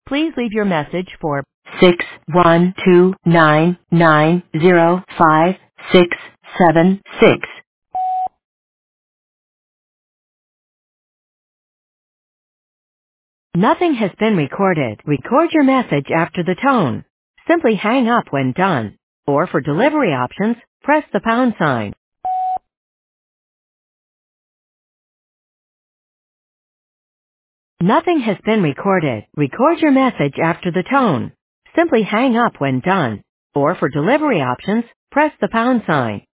Please leave your message for 61299056676. Nothing has been recorded. Record your message after the tone. Simply hang up when done. Or for delivery options, press the pound sign. Nothing has been recorded. Record your message after the tone. Simply hang up when done. Or for delivery options, press the pound sign.